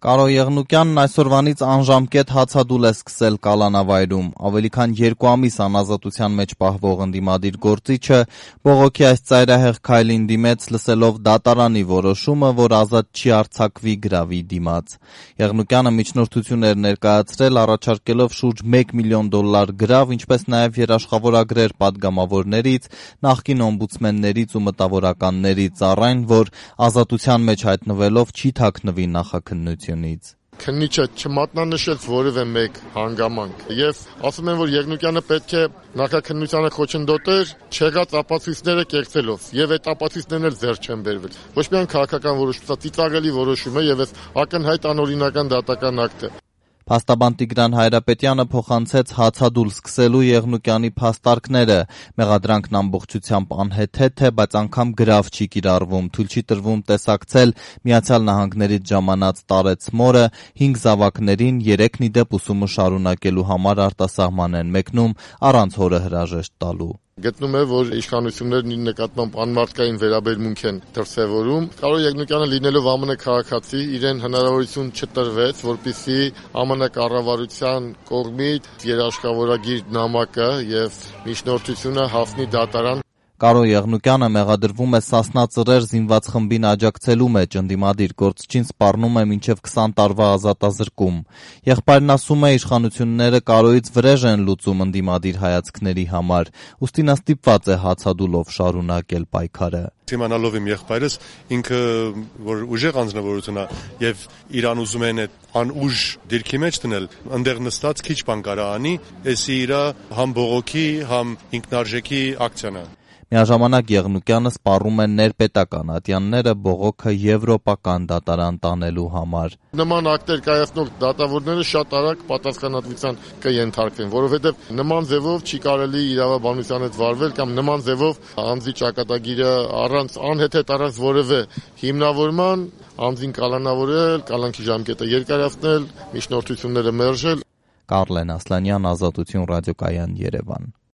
Կարո Եղնուկյանն այսօրվանից անժամկետ հացադուլ է սկսել կալանավայրում։ Ավելի քան 2 ամիս անազատության մեջ պահվող ընդդիմադիր գործիչը բողոքի այս ծայրահեղ քայլին դիմեց լսելով դատարանի որոշումը, որ ազատ չի արձակվի գրավի դիմաց։ Եղնուկյանը միջնորդություն էր ներկայացրել, առաջարկելով շուրջ $1 միլիոն գրավ, ինչպես նաև երաշխավորագրեր պատգամավորներից, նախկին օմբուդսմեններից ու մտավորականներից, առ այն, որ ազատության մեջ հայտնվելով չի թաքնվի նախաքննությունից։ Քննիչը չմատնանշեց որևէ մեկ հանգամանք եւ ասում են, որ Եղնուկյանը պետք է նախաքննությանը խոչընդոտեր չեղած ապացույցները կեղծելով եւ այդ ապացույցներն էլ ձեռք չեն բերվել։ Ոչ միայն քաղաքական որոշում, սա ծիծաղելի որոշում է եւ այս ակնհայտ անօրինական դատական ակտ է։ Փաստաբան Տիգրան Հայրապետյանը փոխանցեց հացադուլ սկսելու Եղնուկյանի փաստարկները։ Մեղադրանքն ամբողջությամբ անհեթեթ է, բայց անգամ գրավ չի կիրառվում, թույլ չի տրվում տեսակցել Միացյալ Նահանգներից ժամանած Տարեց մորը, 5 զավակներին 3-ն ի դեպ ուսումը շարունակելու համար արտասահման են մեկնում առանց հորը հրաժեշտ տալու։ Գտնում է, որ իշխանություններն իր նկատմամբ անմարդկային վերաբերմունք են դրսևորում։ Կարո Եղնուկյանը լինելով ԱՄՆ քաղաքացի, իրեն հնարավորություն չտրվեց, որպեսզի ԱՄՆ կառավարության կողմից երաշխավորագիր նամակը եւ միջնորդությունը հասնի դատարան։ Կարո Եղնուկյանը մեղադրվում է Սասնա Ծռեր զինված խմբին աջակցելու մեջ, ընդդիմադիր գործչին սպառնում է մինչև 20 տարվա ազատազրկում։ Եղբայրն ասում է, իշխանությունները Կարոյից վրեժ են լուծում ընդդիմադիր հայացքների համար, ուստի նա ստիպված է հացադուլով շարունակել պայքարը։ Իմանալով իմ եղբայրս, ինքը որ ուժեղ անձնավորություն է եւ իրան ուզում են անուժ դիրքի մեջ դնել, այնտեղ նստած քիչ բան կարա անի, էսի իրա համ բողոքի, համ ինքնարժեքի ակցիան է։ Միաժամանակ Եղնուկյանը սպառում է ներպետական ատյանները բողոքը եվրոպական դատարան տանելու համար։ Նման ակտեր կայացնող դատավորները շատ արագ պատասխանատվության կենթարկվեն, որովհետև նման ձևով չի կարելի իրավաբանության հետ վարվել կամ նման ձևով անձի ճակատագիրը անհեթեթ առանց որևէ հիմնավորման անձին կալանավորել, կալանքի ժամկետը երկարացնել, միջնորդությունները մերժել։ Կարլեն Ասլանյան, Ազատություն ռադիոկայան, Երևան։